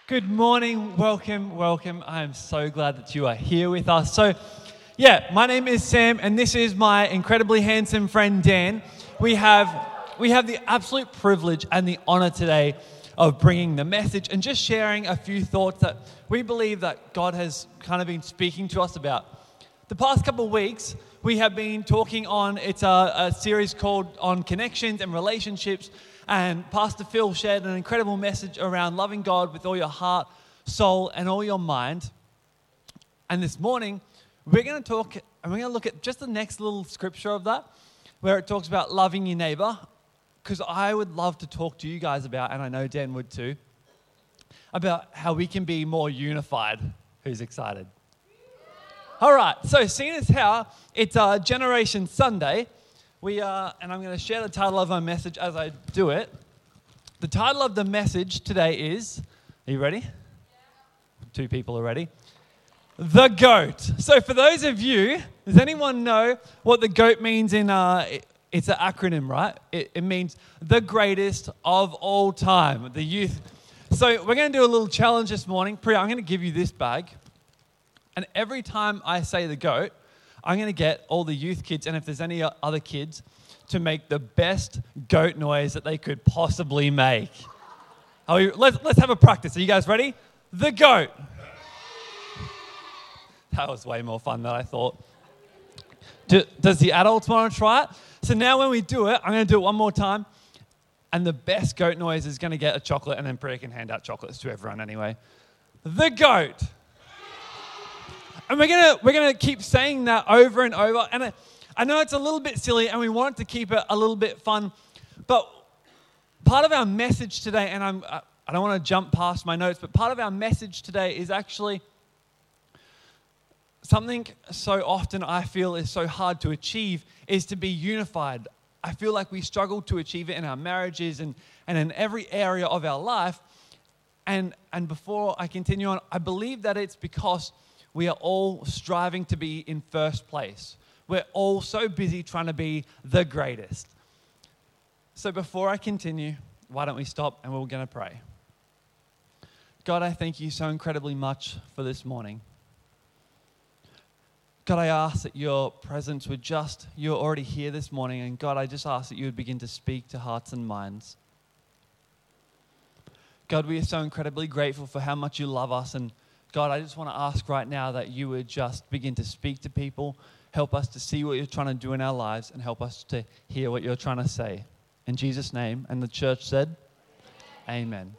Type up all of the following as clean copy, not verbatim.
Good morning, welcome. I am so glad that you are here with us. My name is Sam, and this is my incredibly handsome friend Dan. We have the absolute privilege and the honor today of bringing the message and just sharing a few thoughts that we believe that God has kind of been speaking to us about. The past couple of weeks, we have been talking on, it's a series called On Connections and Relationships, and Pastor Phil shared an incredible message around loving God with all your heart, soul, and all your mind. And this morning, we're going to talk, and we're going to look at just the next little scripture of that, where it talks about loving your neighbor, because I would love to talk to you guys about, and I know Dan would too, about how we can be more unified. Who's excited? All right, so seeing as how it's Generation Sunday, and I'm going to share the title of my message as I do it. The title of the message today is, are you ready? Yeah. 2 people are ready. The GOAT. So for those of you, does anyone know what the GOAT means in, it's an acronym, right? It means the greatest of all time, the youth. So we're going to do a little challenge this morning. Priya, I'm going to give you this bag. And every time I say the GOAT, I'm going to get all the youth kids, and if there's any other kids, to make the best goat noise that they could possibly make. Let's have a practice. Are you guys ready? The GOAT. That was way more fun than I thought. Does the adults want to try it? So now when we do it, I'm going to do it one more time. And the best goat noise is going to get a chocolate, and then Priya can hand out chocolates to everyone anyway. The GOAT. And we're gonna keep saying that over and over. And I know it's a little bit silly, and we want to keep it a little bit fun. But part of our message today, and I don't want to jump past my notes, but part of our message today is actually something so often I feel is so hard to achieve, is to be unified. I feel like we struggle to achieve it in our marriages and in every area of our life. And before I continue on, I believe that it's because we are all striving to be in first place. We're all so busy trying to be the greatest. So before I continue, why don't we stop and we're going to pray. God, I thank you so incredibly much for this morning. God, I ask that your presence would you're already here this morning, and God, I just ask that you would begin to speak to hearts and minds. God, we are so incredibly grateful for how much you love us, and God, I just want to ask right now that you would just begin to speak to people, help us to see what you're trying to do in our lives, and help us to hear what you're trying to say. In Jesus' name, and the church said, Amen.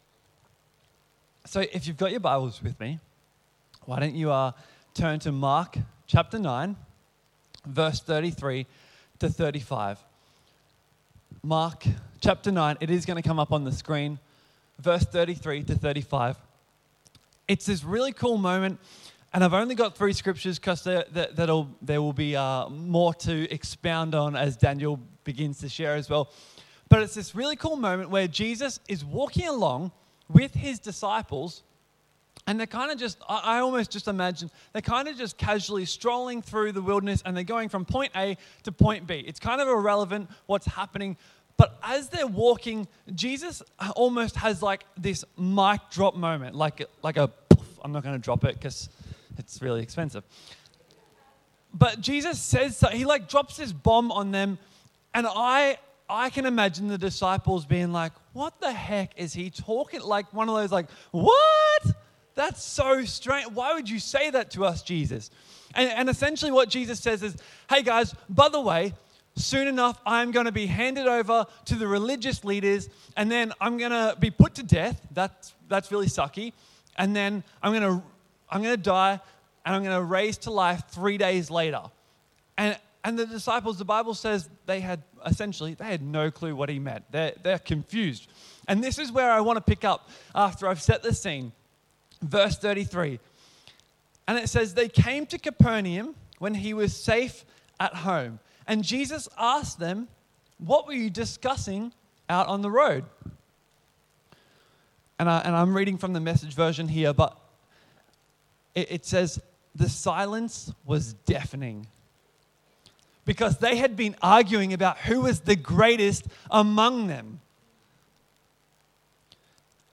So if you've got your Bibles with me, why don't you turn to Mark chapter 9, verse 33 to 35. Mark chapter 9, it is going to come up on the screen, verse 33 to 35. It's this really cool moment, and I've only got 3 scriptures because there will be more to expound on as Daniel begins to share as well. But it's this really cool moment where Jesus is walking along with his disciples, and they're kind of just, I almost just imagine, they're kind of just casually strolling through the wilderness, and they're going from point A to point B. It's kind of irrelevant what's happening. But as they're walking, Jesus almost has like this mic drop moment, like a poof. I'm not going to drop it because it's really expensive. But Jesus says, so he like drops this bomb on them, and I can imagine the disciples being like, what the heck is he talking? Like one of those like, what? That's so strange. Why would you say that to us, Jesus? And essentially what Jesus says is, hey guys, by the way, soon enough, I'm going to be handed over to the religious leaders, and then I'm going to be put to death. That's really sucky. And then I'm going to die, and I'm going to raise to life 3 days later. And the disciples, the Bible says they had no clue what he meant. They're confused. And this is where I want to pick up after I've set the scene. Verse 33. And it says, they came to Capernaum when he was safe at home. And Jesus asked them, what were you discussing out on the road? And I'm reading from the Message version here, but it says, the silence was deafening, because they had been arguing about who was the greatest among them.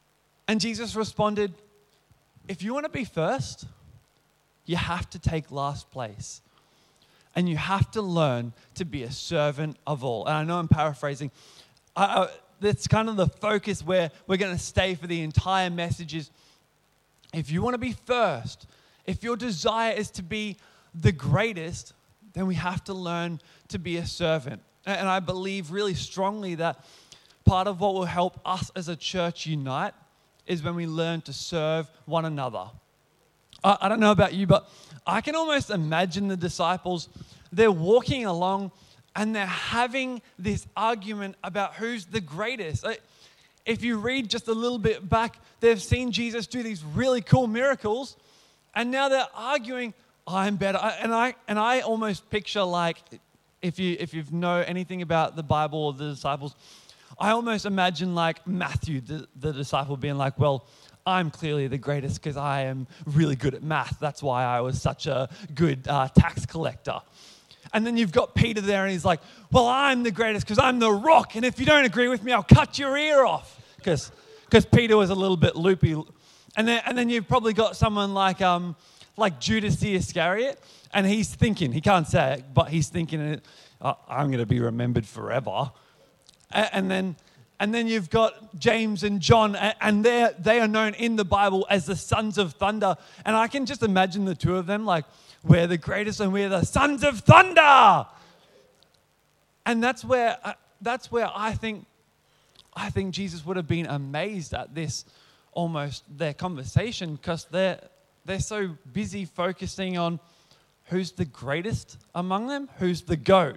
And Jesus responded, if you want to be first, you have to take last place. And you have to learn to be a servant of all. And I know I'm paraphrasing. That's kind of the focus where we're going to stay for the entire message is, if you want to be first, if your desire is to be the greatest, then we have to learn to be a servant. And I believe really strongly that part of what will help us as a church unite is when we learn to serve one another. I don't know about you, but I can almost imagine the disciples, they're walking along and they're having this argument about who's the greatest. If you read just a little bit back, they've seen Jesus do these really cool miracles, and now they're arguing, I'm better. And I almost picture, like, if you know anything about the Bible or the disciples, I almost imagine like Matthew, the disciple, being like, well, I'm clearly the greatest because I am really good at math. That's why I was such a good tax collector. And then you've got Peter there and he's like, well, I'm the greatest because I'm the rock. And if you don't agree with me, I'll cut your ear off. Because Peter was a little bit loopy. And then you've probably got someone like Judas the Iscariot. And he's thinking, he can't say it, but he's thinking, I'm going to be remembered forever. And then you've got James and John, and they are known in the Bible as the sons of thunder. And I can just imagine the two of them, like, we're the greatest and we're the sons of thunder. And that's where I think Jesus would have been amazed at this, almost their conversation, because they're so busy focusing on who's the greatest among them, who's the GOAT.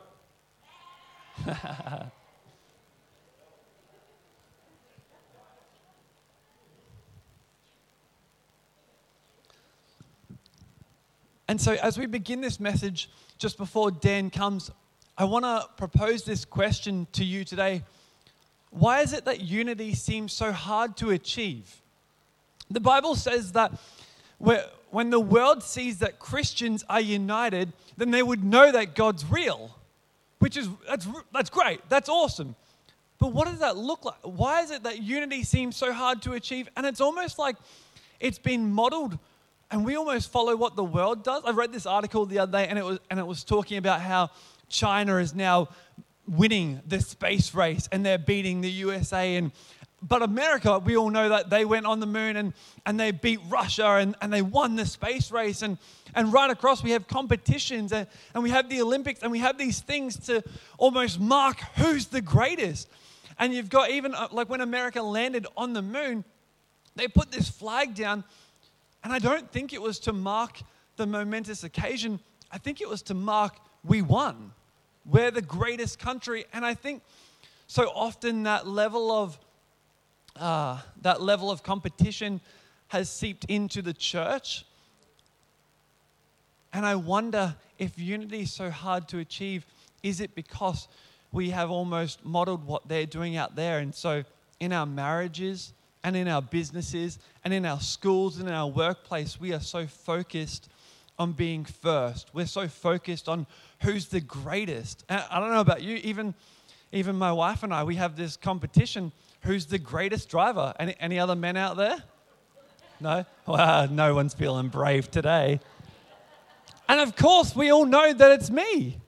And so as we begin this message, just before Dan comes, I want to propose this question to you today. Why is it that unity seems so hard to achieve? The Bible says that when the world sees that Christians are united, then they would know that God's real, that's great, that's awesome. But what does that look like? Why is it that unity seems so hard to achieve? And it's almost like it's been modeled, and we almost follow what the world does. I read this article the other day, and it was talking about how China is now winning the space race, and they're beating the USA. But America, we all know that they went on the moon and they beat Russia and they won the space race. And right across, we have competitions and we have the Olympics, and we have these things to almost mark who's the greatest. And you've got even like when America landed on the moon, they put this flag down. And I don't think it was to mark the momentous occasion. I think it was to mark we won. We're the greatest country. And I think so often that level of competition has seeped into the church. And I wonder if unity is so hard to achieve, is it because we have almost modeled what they're doing out there? And so in our marriages, and in our businesses, and in our schools, and in our workplace, we are so focused on being first. We're so focused on who's the greatest. And I don't know about you, even my wife and I, we have this competition. Who's the greatest driver? Any other men out there? No? Well, no one's feeling brave today. And of course, we all know that it's me.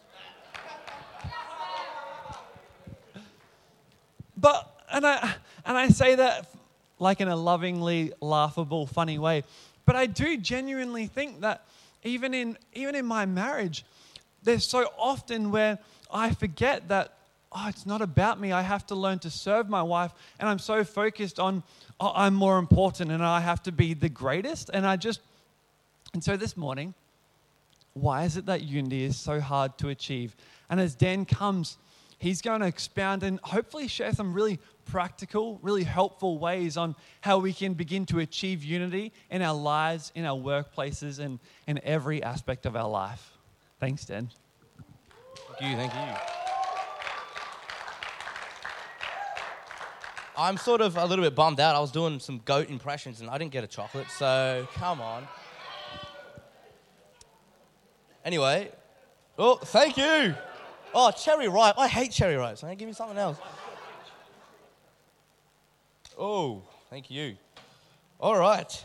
And I say that like in a lovingly, laughable, funny way. But I do genuinely think that even in my marriage, there's so often where I forget that, it's not about me. I have to learn to serve my wife. And I'm so focused on, I'm more important and I have to be the greatest. And so this morning, why is it that unity is so hard to achieve? And as Dan comes, he's going to expound and hopefully share some really practical, really helpful ways on how we can begin to achieve unity in our lives, in our workplaces, and in every aspect of our life. Thanks, Dan. Thank you. I'm sort of a little bit bummed out. I was doing some goat impressions and I didn't get a chocolate, so come on. Anyway, thank you. Oh, cherry ripe. I hate cherry ripes. Give me something else. Oh, Thank you. All right.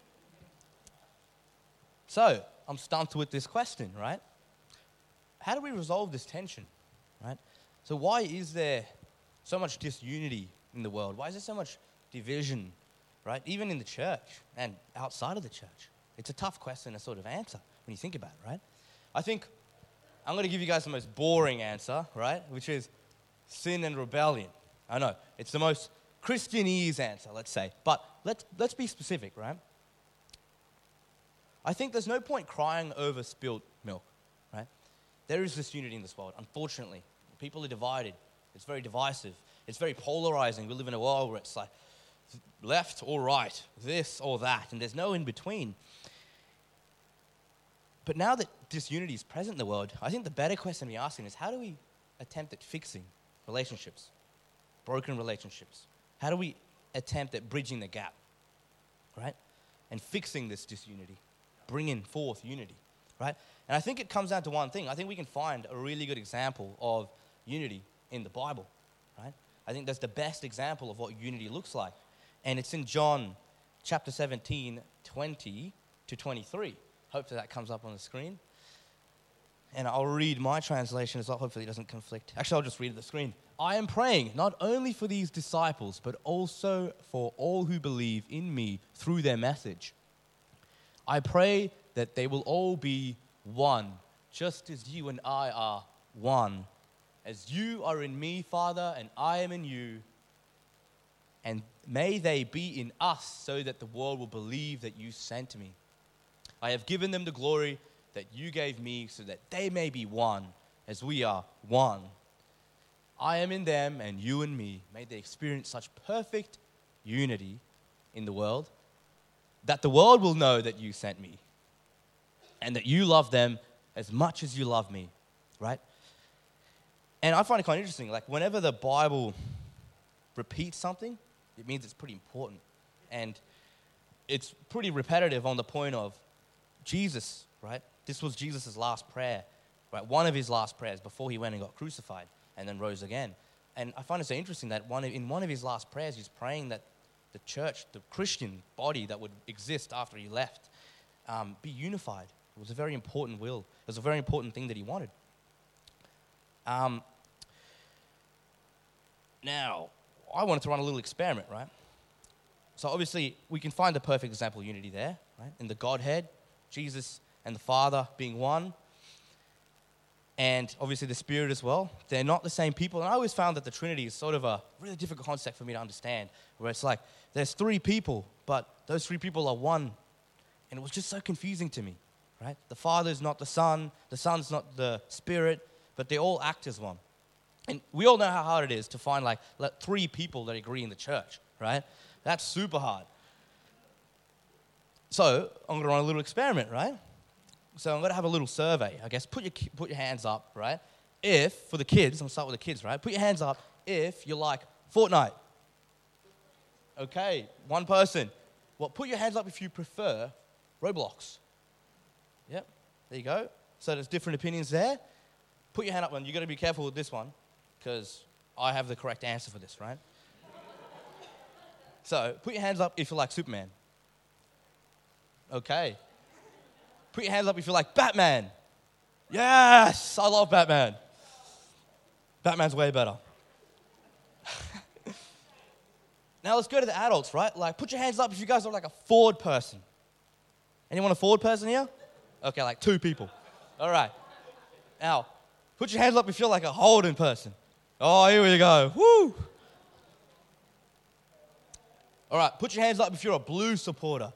So, I'm stumped with this question, right? How do we resolve this tension, right? So why is there so much disunity in the world? Why is there so much division, right? Even in the church and outside of the church. It's a tough question to sort of answer when you think about it, right? I think I'm going to give you guys the most boring answer, right? Which is sin and rebellion. I know, it's the most Christianese answer, let's say. But let's be specific, right? I think there's no point crying over spilt milk, right? There is disunity in this world, unfortunately. People are divided. It's very divisive. It's very polarizing. We live in a world where it's like left or right, this or that, and there's no in between. But now that disunity is present in the world, I think the better question to be asking is, how do we attempt at fixing relationships, broken relationships? How do we attempt at bridging the gap, right? And fixing this disunity, bringing forth unity, right? And I think it comes down to one thing. I think we can find a really good example of unity in the Bible, right? I think that's the best example of what unity looks like. And it's in John chapter 17, 20 to 23. Hopefully that comes up on the screen. And I'll read my translation as well. Hopefully it doesn't conflict. Actually, I'll just read the screen. I am praying not only for these disciples, but also for all who believe in me through their message. I pray that they will all be one, just as you and I are one. As you are in me, Father, and I am in you. And may they be in us so that the world will believe that you sent me. I have given them the glory that you gave me so that they may be one as we are one. I am in them and you in me. May they experience such perfect unity in the world that the world will know that you sent me and that you love them as much as you love me, right? And I find it kind of interesting, like whenever the Bible repeats something, it means it's pretty important. And it's pretty repetitive on the point of Jesus, right? This was Jesus' last prayer, right? One of his last prayers before he went and got crucified and then rose again. And I find it so interesting that in one of his last prayers, he's praying that the church, the Christian body that would exist after he left, be unified. It was a very important will. It was a very important thing that he wanted. Now, I wanted to run a little experiment, right? So obviously, we can find the perfect example of unity there, right? In the Godhead, Jesus and the Father being one, and obviously the Spirit as well. They're not the same people. And I always found that the Trinity is sort of a really difficult concept for me to understand, where it's like there's three people, but those three people are one. And it was just so confusing to me, right? The Father's not the Son Son's not the Spirit, but they all act as one. And we all know how hard it is to find like three people that agree in the church, right? That's super hard. So I'm going to run a little experiment, right? So I'm going to have a little survey. I guess put your hands up, right? If, for the kids, I'm going to start with the kids, right? Put your hands up if you like Fortnite. Okay, one person. Well, put your hands up if you prefer Roblox. Yep, there you go. So there's different opinions there. Put your hand up, and you've got to be careful with this one, because I have the correct answer for this, right? So put your hands up if you like Superman. Okay. Put your hands up if you like Batman. Yes, I love Batman. Batman's way better. Now let's go to the adults, right? Like, put your hands up if you guys are like a Ford person. Anyone a Ford person here? Okay, like 2 people. All right. Now, put your hands up if you're like a Holden person. Oh, here we go. Woo! All right, put your hands up if you're a Blue supporter.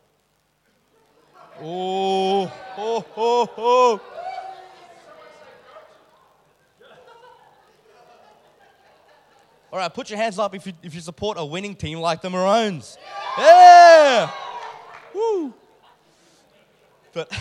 Oh, ho, ho, ho. All right, put your hands up if you support a winning team like the Maroons. Yeah! Woo! But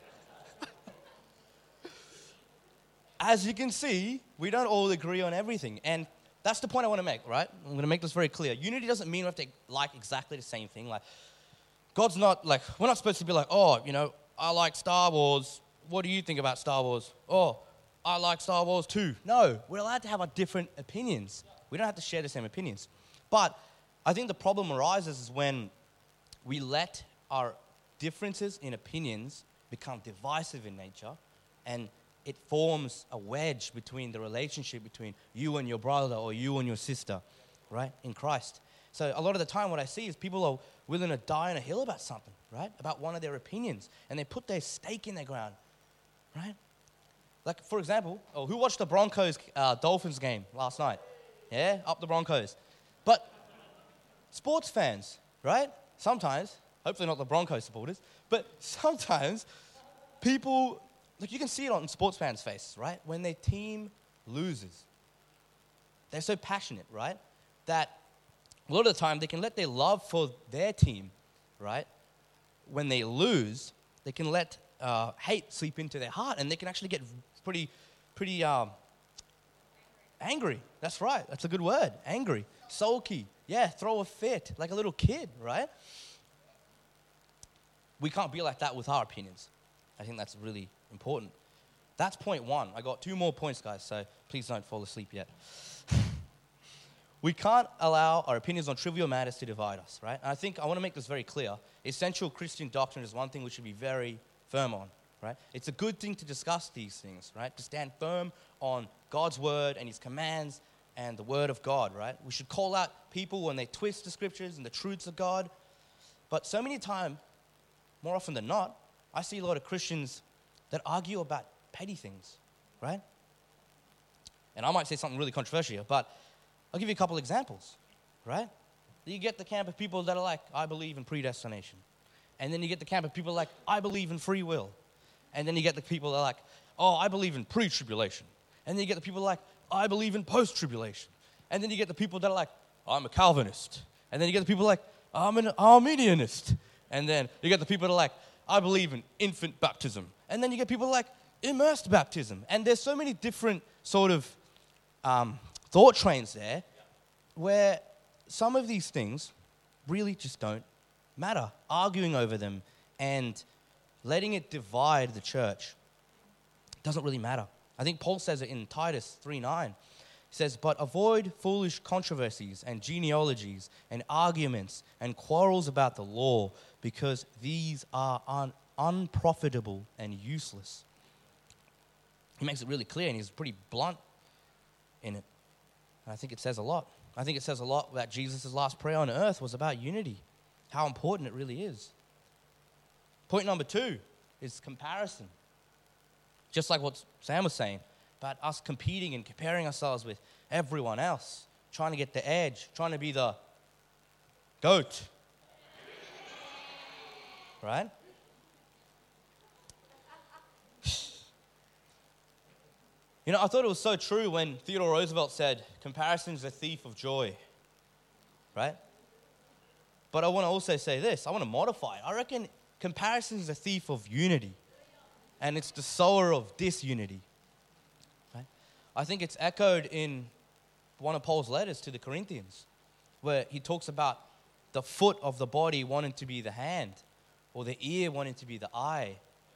as you can see, we don't all agree on everything. And that's the point I want to make, right? I'm going to make this very clear. Unity doesn't mean we have to like exactly the same thing. Like, God's not like, we're not supposed to be like, oh, you know, I like Star Wars. What do you think about Star Wars? Oh, I like Star Wars too. No, we're allowed to have our different opinions. We don't have to share the same opinions. But I think the problem arises is when we let our differences in opinions become divisive in nature, and it forms a wedge between the relationship between you and your brother or you and your sister, right, in Christ. So a lot of the time what I see is people are willing to die on a hill about something, right, about one of their opinions, and they put their stake in the ground, right? Like, for example, who watched the Broncos-Dolphins game last night? Yeah, up the Broncos. But sports fans, right, sometimes, hopefully not the Broncos supporters, but sometimes people, like you can see it on sports fans' faces, right, when their team loses. They're so passionate, right, that a lot of the time they can let their love for their team, right, when they lose, they can let hate seep into their heart, and they can actually get pretty angry. That's right. That's a good word. Angry. Sulky. Yeah, throw a fit like a little kid, right? We can't be like that with our opinions. I think that's really important. That's point one. I got 2 more points, guys, so please don't fall asleep yet. We can't allow our opinions on trivial matters to divide us, right? And I think I want to make this very clear. Essential Christian doctrine is one thing we should be very firm on, right? It's a good thing to discuss these things, right? To stand firm on God's word and his commands and the word of God, right? We should call out people when they twist the scriptures and the truths of God. But so many times, more often than not, I see a lot of Christians that argue about petty things, right? And I might say something really controversial here, but I'll give you a couple examples, right? You get the camp of people that are like, I believe in predestination. And then you get the camp of people like, I believe in free will. And then you get the people that are like, oh, I believe in pre-tribulation. And then you get the people like, I believe in post-tribulation. And then you get the people that are like, I'm a Calvinist. And then you get the people like, I'm an Arminianist. And then you get the people that are like, I believe in infant baptism. And then you get people like, immersed baptism. And there's so many different sort of thought trains there where some of these things really just don't matter. Arguing over them and letting it divide the church doesn't really matter. I think Paul says it in Titus 3:9. He says, but avoid foolish controversies and genealogies and arguments and quarrels about the law, because these are unprofitable and useless. He makes it really clear, and he's pretty blunt in it. And I think it says a lot. I think it says a lot that Jesus' last prayer on earth was about unity, how important it really is. Point number 2 is comparison. Just like what Sam was saying, about us competing and comparing ourselves with everyone else, trying to get the edge, trying to be the GOAT. Right? You know, I thought it was so true when Theodore Roosevelt said, comparison's the thief of joy. Right? But I want to also say this. I want to modify it. I reckon comparison is the thief of unity. And it's the sower of disunity. Right? I think it's echoed in one of Paul's letters to the Corinthians, where he talks about the foot of the body wanting to be the hand, or the ear wanting to be the eye.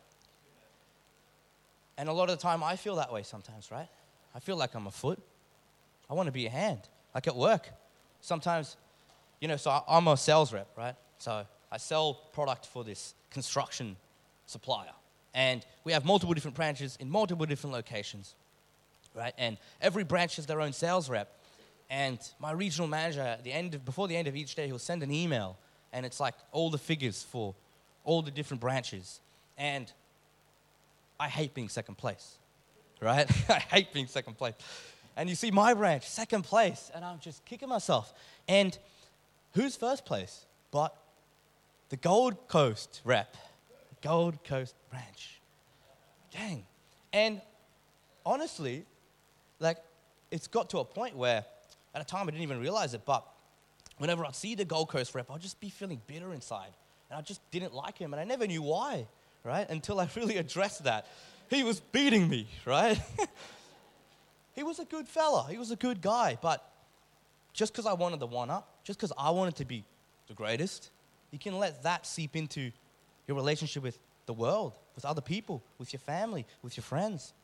And a lot of the time I feel that way sometimes, right? I feel like I'm a foot. I want to be a hand, like at work. Sometimes, you know, so I'm a sales rep, right? So I sell product for this construction supplier. And we have multiple different branches in multiple different locations, right? And every branch has their own sales rep. And my regional manager, before the end of each day, he'll send an email. And it's like all the figures for all the different branches. And I hate being second place, right? I hate being second place. And you see my branch, second place, and I'm just kicking myself. And who's first place? But the Gold Coast rep, the Gold Coast branch. Dang. And honestly, like, it's got to a point where, at a time I didn't even realize it, but whenever I'd see the Gold Coast rep, I'd just be feeling bitter inside. And I just didn't like him, and I never knew why. Right? Until I really addressed that. He was beating me, right? He was a good fella. He was a good guy. But just because I wanted the one-up, just because I wanted to be the greatest, you can let that seep into your relationship with the world, with other people, with your family, with your friends.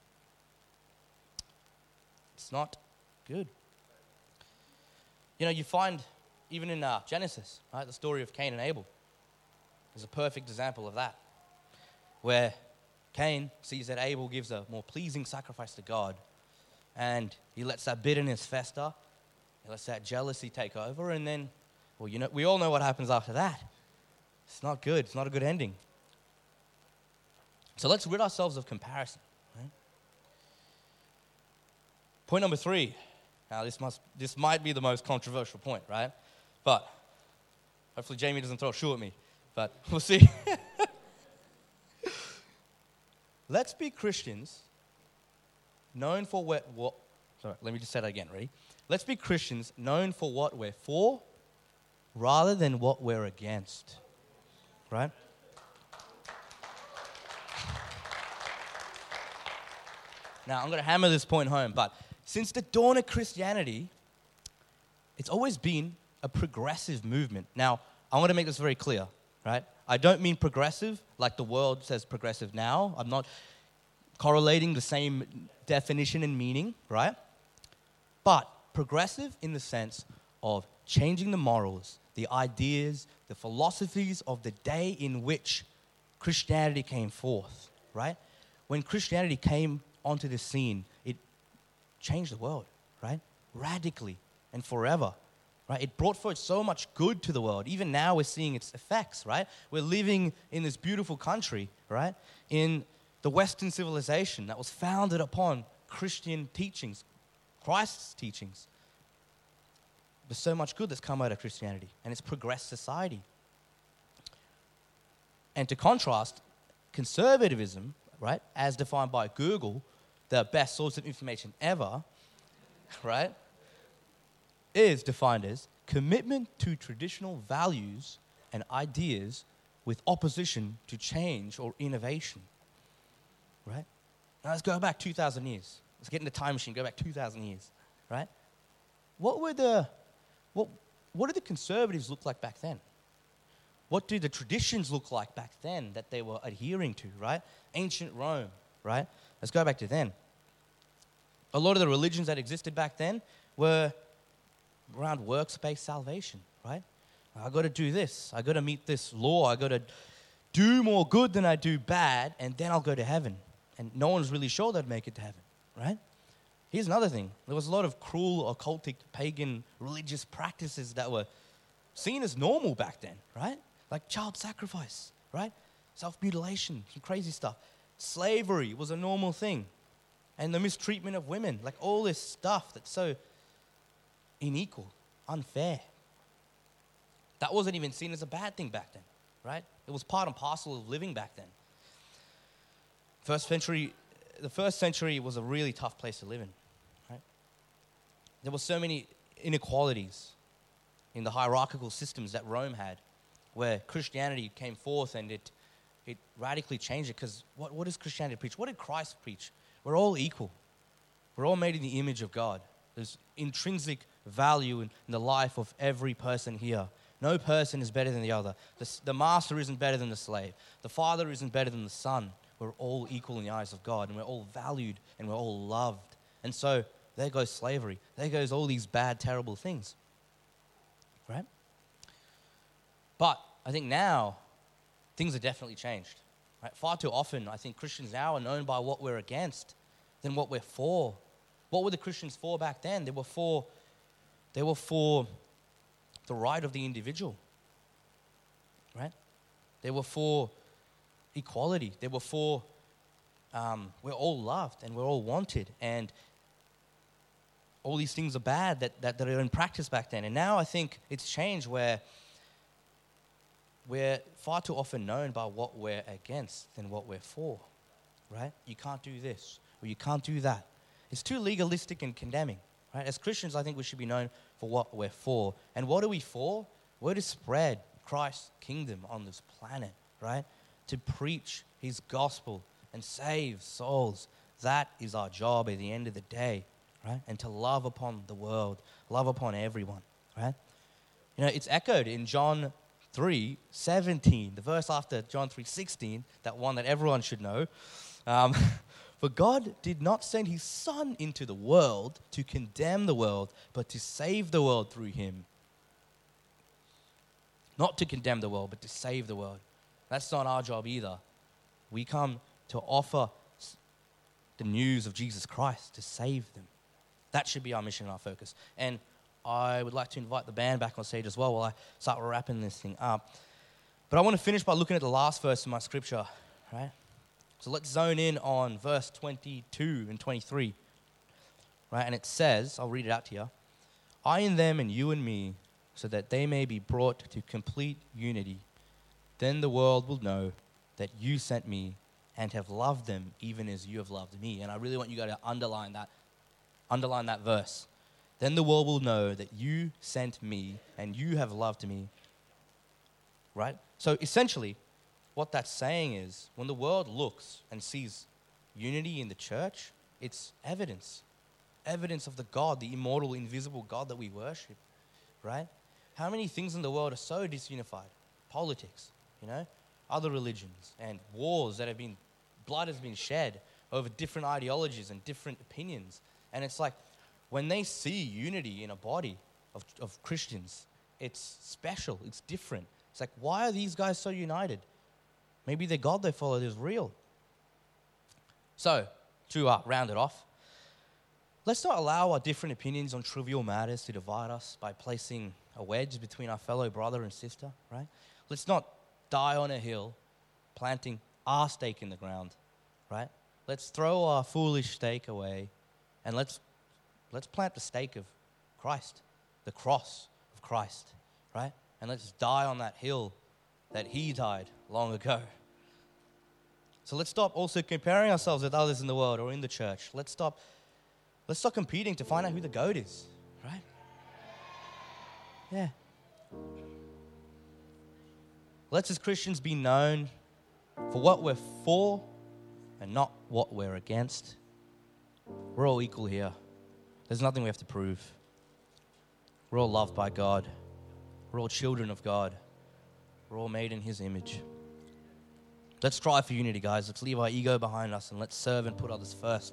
It's not good. You know, you find even in Genesis, right? The story of Cain and Abel is a perfect example of that, where Cain sees that Abel gives a more pleasing sacrifice to God, and he lets that bitterness fester, he lets that jealousy take over, and then, well, we all know what happens after that. It's not good. It's not a good ending. So let's rid ourselves of comparison. Right? Point number 3. Now, this might be the most controversial point, right? But hopefully Jamie doesn't throw a shoe at me. But we'll see. Let's be Christians known for what. Sorry, let me just say that again. Ready? Let's be Christians known for what we're for rather than what we're against. Right? Now, I'm going to hammer this point home, but since the dawn of Christianity, it's always been a progressive movement. Now, I want to make this very clear, right? I don't mean progressive like the world says progressive now. I'm not correlating the same definition and meaning, right? But progressive in the sense of changing the morals, the ideas, the philosophies of the day in which Christianity came forth, right? When Christianity came onto the scene, it changed the world, right? Radically and forever, right? It brought forth so much good to the world. Even now we're seeing its effects, right? We're living in this beautiful country, right? In the Western civilization that was founded upon Christian teachings, Christ's teachings. There's so much good that's come out of Christianity, and it's progressed society. And to contrast, conservatism, right, as defined by Google, the best source of information ever, right, is defined as commitment to traditional values and ideas with opposition to change or innovation, right? Now let's go back 2,000 years. Let's get in the time machine, go back 2,000 years, right? What did the conservatives look like back then? What did the traditions look like back then that they were adhering to, right? Ancient Rome, right? Let's go back to then. A lot of the religions that existed back then were around works-based salvation, right? I got to do this. I got to meet this law. I got to do more good than I do bad, and then I'll go to heaven. And no one's really sure they'd make it to heaven, right? Here's another thing. There was a lot of cruel, occultic, pagan religious practices that were seen as normal back then, right? Like child sacrifice, right? Self-mutilation, some crazy stuff. Slavery was a normal thing. And the mistreatment of women, like all this stuff that's so unequal, unfair. That wasn't even seen as a bad thing back then, right? It was part and parcel of living back then. The first century was a really tough place to live in, right? There were so many inequalities in the hierarchical systems that Rome had, where Christianity came forth and it radically changed it. Because what does Christianity preach? What did Christ preach? We're all equal. We're all made in the image of God. There's intrinsic value in the life of every person here. No person is better than the other. The master isn't better than the slave. The father isn't better than the son. We're all equal in the eyes of God, and we're all valued, and we're all loved. And so there goes slavery. There goes all these bad, terrible things, right? But I think now things have definitely changed. Right? Far too often, I think Christians now are known by what we're against than what we're for. What were the Christians for back then? They were for the right of the individual, right? They were for equality. They were for we're all loved and we're all wanted, and all these things are bad that are in practice back then. And now I think it's changed where we're far too often known by what we're against than what we're for, right? You can't do this or you can't do that. It's too legalistic and condemning, right? As Christians, I think we should be known for what we're for. And what are we for? We're to spread Christ's kingdom on this planet, right? To preach his gospel and save souls. That is our job at the end of the day, right? And to love upon the world, love upon everyone, right? You know, it's echoed in John 3:17, the verse after John 3:16, that one that everyone should know. For God did not send his Son into the world to condemn the world, but to save the world through him. not to condemn the world, but to save the world. That's not our job either. We come to offer the news of Jesus Christ, to save them. That should be our mission and our focus. And I would like to invite the band back on stage as well while I start wrapping this thing up. But I want to finish by looking at the last verse in my scripture, right? So let's zone in on verse 22 and 23, right? And it says, I'll read it out to you. I in them and you in me, so that they may be brought to complete unity. Then the world will know that you sent me and have loved them even as you have loved me. And I really want you guys to underline that verse. Then the world will know that you sent me and you have loved me. Right? So essentially, what that's saying is when the world looks and sees unity in the church, it's evidence of the God, the immortal, invisible God that we worship. Right? How many things in the world are so disunified? Politics, other religions and wars that blood has been shed over different ideologies and different opinions. And it's like, when they see unity in a body of Christians, it's special, it's different. It's like, why are these guys so united? Maybe the God they follow is real. So, to round it off, let's not allow our different opinions on trivial matters to divide us by placing a wedge between our fellow brother and sister, right? Let's not die on a hill planting our stake in the ground, right? Let's throw our foolish stake away and let's plant the stake of Christ, the cross of Christ, right? And let's die on that hill that he died long ago. So let's stop also comparing ourselves with others in the world or in the church. Let's stop competing to find out who the GOAT is, right? Yeah. Let's as Christians be known for what we're for and not what we're against. We're all equal here. There's nothing we have to prove. We're all loved by God. We're all children of God. We're all made in his image. Let's strive for unity, guys. Let's leave our ego behind us and let's serve and put others first.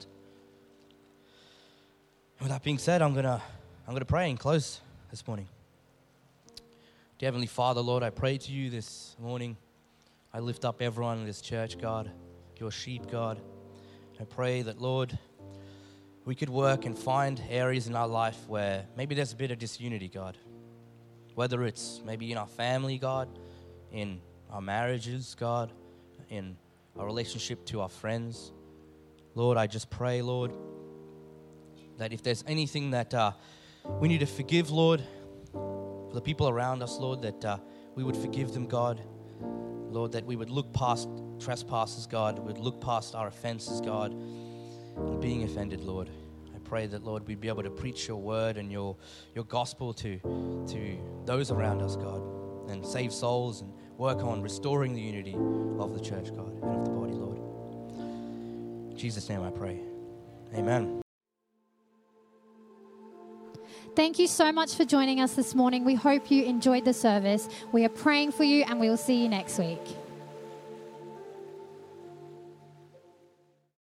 And with that being said, I'm gonna pray and close this morning. Dear Heavenly Father, Lord, I pray to you this morning. I lift up everyone in this church, God, your sheep, God. I pray that, Lord, we could work and find areas in our life where maybe there's a bit of disunity, God. Whether it's maybe in our family, God, in our marriages, God, in our relationship to our friends. Lord, I just pray, Lord, that if there's anything that we need to forgive, Lord, for the people around us, Lord, that we would forgive them, God. Lord, that we would look past trespasses, God. We would look past our offenses, God, and being offended, Lord. I pray that, Lord, we'd be able to preach your word and your gospel to those around us, God, and save souls and work on restoring the unity of the church, God, and of the body, Lord. In Jesus' name I pray. Amen. Thank you so much for joining us this morning. We hope you enjoyed the service. We are praying for you and we will see you next week.